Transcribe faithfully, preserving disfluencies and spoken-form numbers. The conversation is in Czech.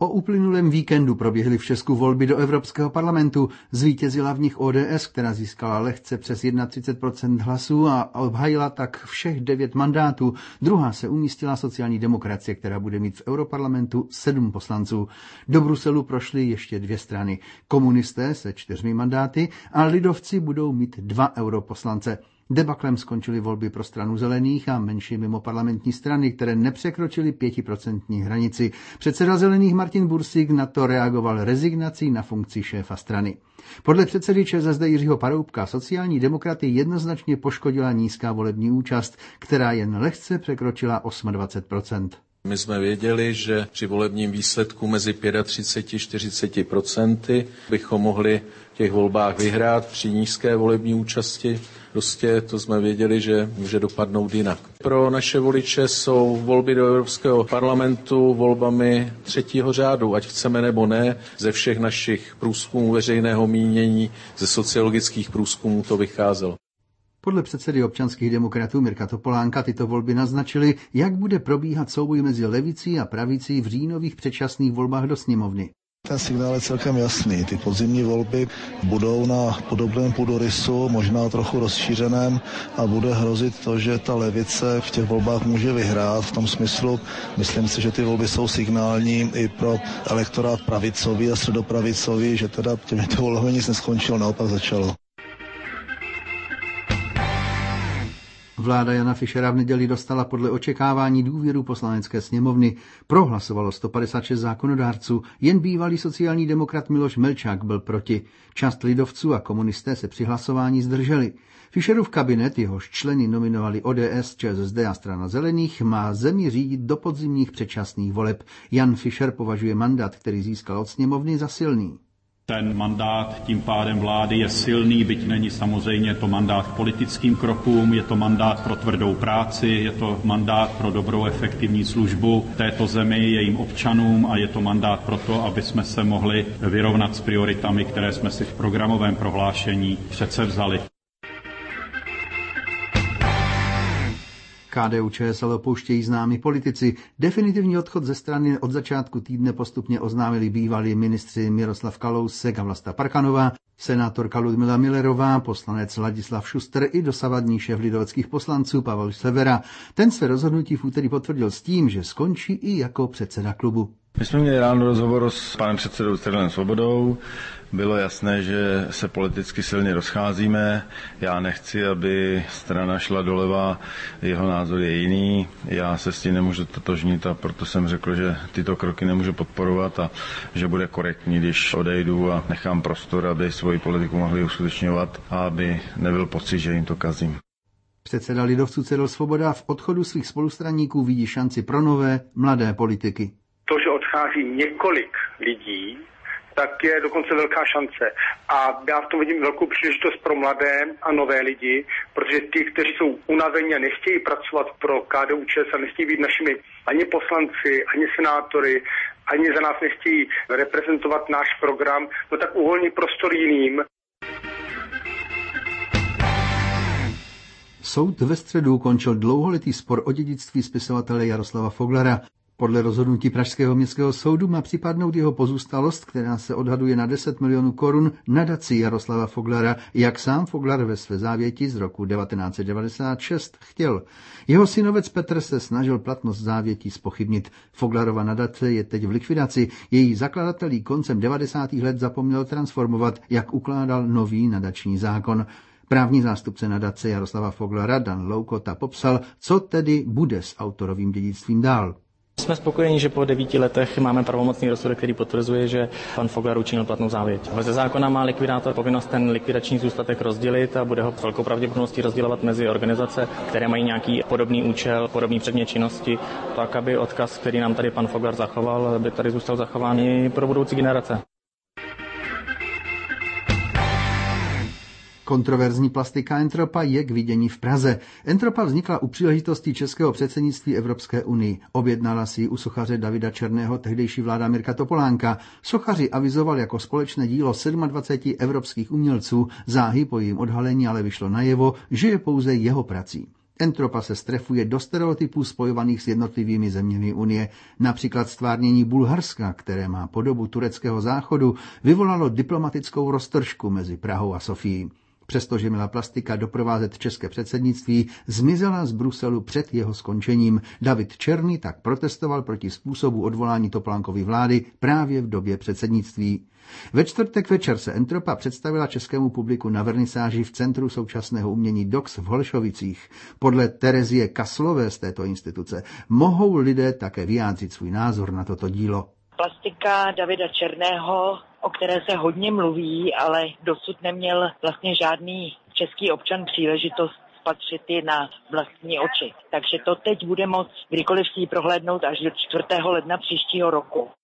O uplynulém víkendu proběhly v Česku volby do Evropského parlamentu. Zvítězila v nich O D S, která získala lehce přes třicet jedna procent hlasů a obhajila tak všech devět mandátů. Druhá se umístila sociální demokracie, která bude mít v Europarlamentu sedm poslanců. Do Bruselu prošly ještě dvě strany. Komunisté se čtyřmi mandáty a lidovci budou mít dva europoslance. Debaklem skončily volby pro stranu zelených a menší mimoparlamentní strany, které nepřekročily pětiprocentní hranici. Předseda zelených Martin Bursík na to reagoval rezignací na funkci šéfa strany. Podle předsedy ČSSD Jiřího Paroubka sociální demokraty jednoznačně poškodila nízká volební účast, která jen lehce překročila dvacet osm procent. My jsme věděli, že při volebním výsledku mezi třicet pět a čtyřicet procenty bychom mohli v těch volbách vyhrát při nízké volební účasti. Prostě to jsme věděli, že může dopadnout jinak. Pro naše voliče jsou volby do Evropského parlamentu volbami třetího řádu, ať chceme nebo ne. Ze všech našich průzkumů veřejného mínění, ze sociologických průzkumů to vycházelo. Podle předsedy občanských demokratů Mirka Topolánka tyto volby naznačily, jak bude probíhat souboj mezi levicí a pravicí v říjnových předčasných volbách do sněmovny. Ten signál je celkem jasný. Ty podzimní volby budou na podobném půdorysu, možná trochu rozšířeném a bude hrozit to, že ta levice v těch volbách může vyhrát. V tom smyslu myslím si, že ty volby jsou signální i pro elektorát pravicový a středopravicový, že teda těmito volbami nic neskončilo, naopak začalo. Vláda Jana Fischera v neděli dostala podle očekávání důvěru poslanecké sněmovny. Prohlasovalo sto padesát šest zákonodárců, jen bývalý sociální demokrat Miloš Melčák byl proti. Část lidovců a komunisté se při hlasování zdrželi. Fischerův kabinet, jehož členy nominovali O D S, ČSSD a strana zelených, má zemi řídit do podzimních předčasných voleb. Jan Fischer považuje mandát, který získal od sněmovny, za silný. Ten mandát tím pádem vlády je silný, byť není samozřejmě to mandát k politickým krokům, je to mandát pro tvrdou práci, je to mandát pro dobrou efektivní službu této zemi, jejím občanům a je to mandát pro to, aby jsme se mohli vyrovnat s prioritami, které jsme si v programovém prohlášení předsevzali. K D U Č S L opouštějí známí politici. Definitivní odchod ze strany od začátku týdne postupně oznámili bývalí ministři Miroslav Kalousek a Vlasta Parkanová, senátorka Ludmila Millerová, poslanec Ladislav Šuster i dosavadní šéf lidoveckých poslanců Pavel Severa. Ten své rozhodnutí v úterý potvrdil s tím, že skončí i jako předseda klubu. My jsme měli ráno rozhovor s panem předsedou Středem Svobodou. Bylo jasné, že se politicky silně rozcházíme. Já nechci, aby strana šla doleva, jeho názor je jiný. Já se s tím nemůžu totožnit a proto jsem řekl, že tyto kroky nemůžu podporovat a že bude korektní, když odejdu a nechám prostor, aby svoji politiku mohli uskutečňovat a aby nebyl pocit, že jim to kazím. Předseda lidovců Cyril Svoboda v odchodu svých spolustraníků vidí šanci pro nové, mladé politiky. To, že odchází několik lidí, tak je dokonce velká šance. A já v tom vidím velkou příležitost pro mladé a nové lidi, protože ty, kteří jsou unavení a nechtějí pracovat pro K D U Č S a nechtějí být našimi ani poslanci, ani senátory, ani za nás nechtějí reprezentovat náš program, no tak uvolní prostor jiným. Soud ve středu končil dlouholetý spor o dědictví spisovatele Jaroslava Foglara. Podle rozhodnutí Pražského městského soudu má připadnout jeho pozůstalost, která se odhaduje na deset milionů korun, nadaci Jaroslava Foglara, jak sám Foglar ve své závěti z roku devatenáct set devadesát šest chtěl. Jeho synovec Petr se snažil platnost závětí zpochybnit. Foglarova nadace je teď v likvidaci. Její zakladatel ji koncem devadesátých let zapomněl transformovat, jak ukládal nový nadační zákon. Právní zástupce nadace Jaroslava Foglara Dan Loukota popsal, co tedy bude s autorovým dědictvím dál. Jsme spokojeni, že po devíti letech máme pravomocný rozsudek, který potvrzuje, že pan Foglar učinil platnou závěť. Ze zákona má likvidátor povinnost ten likvidační zůstatek rozdělit a bude ho s velkou pravděpodobností rozdělovat mezi organizace, které mají nějaký podobný účel, podobný předmět činnosti, tak aby odkaz, který nám tady pan Foglar zachoval, by tady zůstal zachován i pro budoucí generace. Kontroverzní plastika Entropa je k vidění v Praze. Entropa vznikla u příležitosti českého předsednictví Evropské unii. Objednala si ji u sochaře Davida Černého tehdejší vláda Mirka Topolánka. Sochaři avizoval jako společné dílo dvacet sedm evropských umělců. Záhy po jejím odhalení ale vyšlo najevo, že je pouze jeho prací. Entropa se strefuje do stereotypů spojovaných s jednotlivými zeměmi Unie. Například stvárnění Bulharska, které má podobu tureckého záchodu, vyvolalo diplomatickou roztržku mezi Prahou a Sofií. Přestože měla plastika doprovázet české předsednictví, zmizela z Bruselu před jeho skončením. David Černý tak protestoval proti způsobu odvolání Topolánkovy vlády právě v době předsednictví. Ve čtvrtek večer se Entropa představila českému publiku na vernisáži v Centru současného umění D O X v Holešovicích. Podle Terezie Kaslové z této instituce mohou lidé také vyjádřit svůj názor na toto dílo. Plastika Davida Černého, o které se hodně mluví, ale dosud neměl vlastně žádný český občan příležitost spatřit ji na vlastní oči. Takže to teď bude moct kdykoliv si ji prohlédnout až do čtvrtého ledna příštího roku.